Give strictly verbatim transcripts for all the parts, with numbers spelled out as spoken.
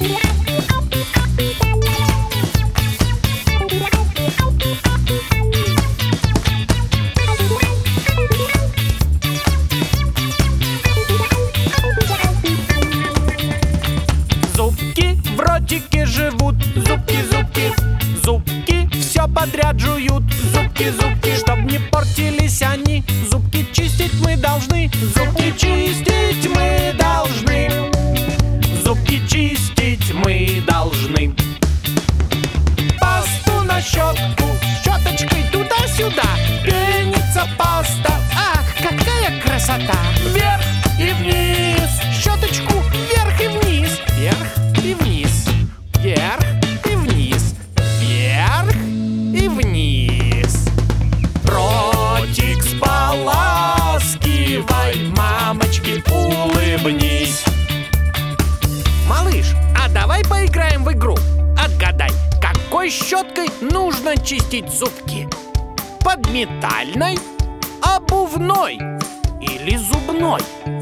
Зубки в ротике живут, зубки, зубки, зубки все подряд жуют, зубки, зубки, чтоб не портились они, зубки чистить мы должны, зубки чистить мы должны, зубки чистить мы должны. Пасту на щетку, щеточкой туда-сюда, пенится паста, ах, какая красота! Вверх и вниз, щеточку вверх и вниз, вверх и вниз, вверх и вниз, вверх и вниз. Ротик споласкивай, мамочке улыбнись. Малыш, а давай поиграем в игру. Отгадай, какой щеткой нужно чистить зубки? Подметальной, обувной или зубной?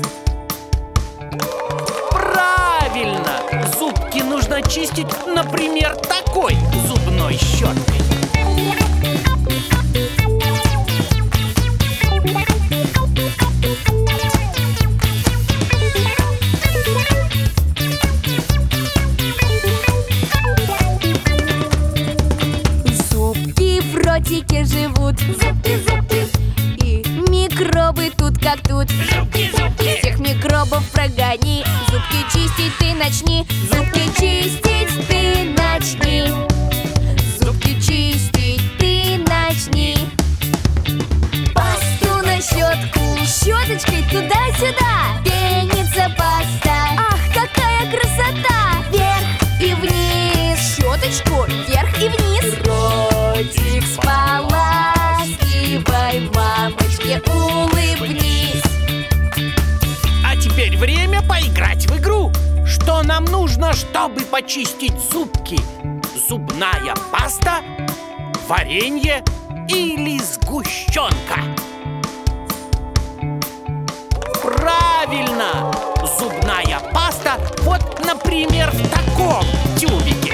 Правильно! Зубки нужно чистить, например, такой зубной щеткой. Зубки в ротике живут, зубки, зубки, и микробы тут как тут. Зубки, зубки. Всех микробов прогони, зубки чистить ты начни, зубки чистить ты начни, зубки чистить ты начни. Пасту на щетку, щеточкой туда-сюда, пенится паста, ах, какая красота! Вверх и вниз, щеточку вверх и вниз. Ротик споласкивай, мамочке улыбнись. А теперь время поиграть в игру. Что нам нужно, чтобы почистить зубки? Зубная паста, варенье или сгущенка? Правильно! Зубная паста, вот, например, в таком тюбике.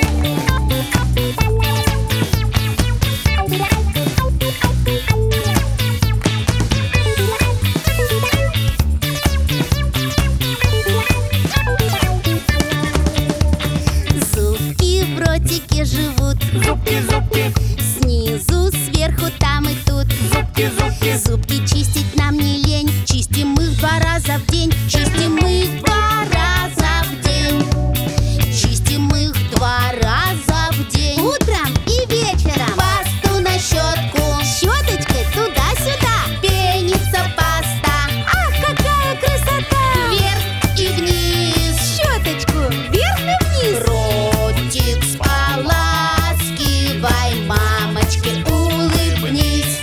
Зубки в ротике живут, Зубки, зубки, снизу, сверху, там и тут. зубки, зубки. Зубки чистить нам не лень, чистим их два раза в день, чистим их два раза в день, чистим их два раза в день. Утром и вечером. Пасту на щетку, щеточкой туда-сюда, пенится паста, ах, какая красота! Вверх и вниз, щеточку вверх и вниз. Ротик споласкивай, мамочке улыбнись.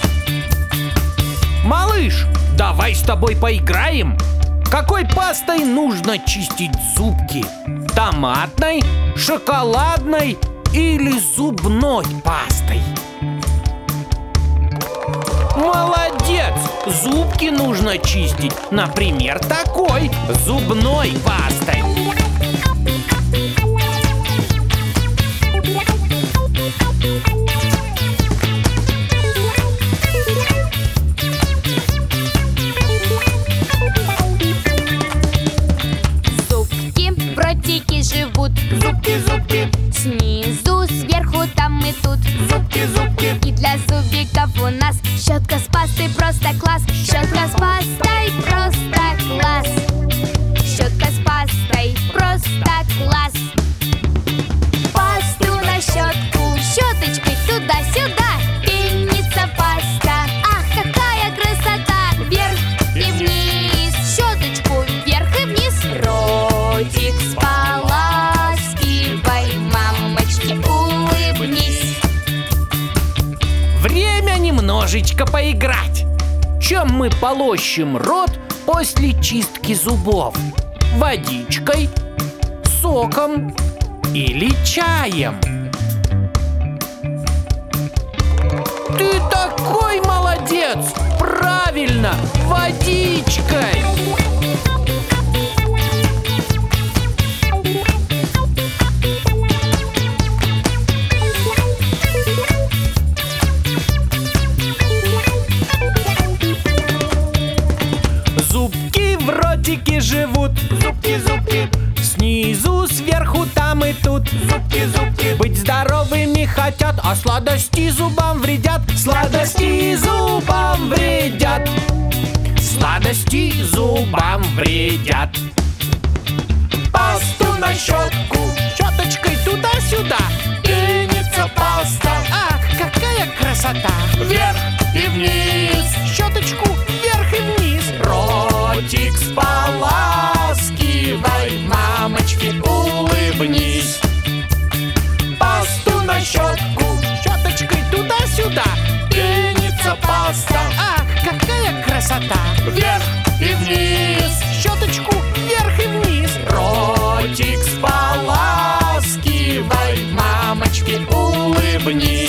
Малыш, давай с тобой поиграем. Какой пастой нужно чистить зубки? Томатной, шоколадной или зубной пастой? Молодец! Зубки нужно чистить, например, такой зубной пастой. Зубки в ротике живут, Зубки, зубки, снизу, сверху, там и тут. зубки, зубки. И для зубиков у нас щетка с пастой просто класс. Щетка с пастой просто класс. Щетка с пастой просто класс. Пасту на щетку, щеточкой туда-сюда, пенится паста, ах, какая красота! Вверх и вниз, щеточку вверх и вниз. Ротик споласкивай, мамочке улыбнись. Время немножечко поиграть. Чем мы полощем рот после чистки зубов? Водичкой, соком или чаем? Ты такой молодец! Правильно, водичкой! мы тут, зубки, зубки. Быть здоровыми хотят, а сладости зубам вредят. Сладости зубам вредят. Сладости зубам вредят. Пасту на щетку, щеточкой туда-сюда. Пенится паста, ах, какая красота. Вверх и вниз, щеточку вверх и вниз. Ротик споласкивай, мамочке улыбнись. Пасту на щетку, щеточкой туда-сюда. Пенится паста, ах, какая красота. Вверх и вниз, щеточку вверх и вниз. Ротик споласкивай, мамочке улыбнись.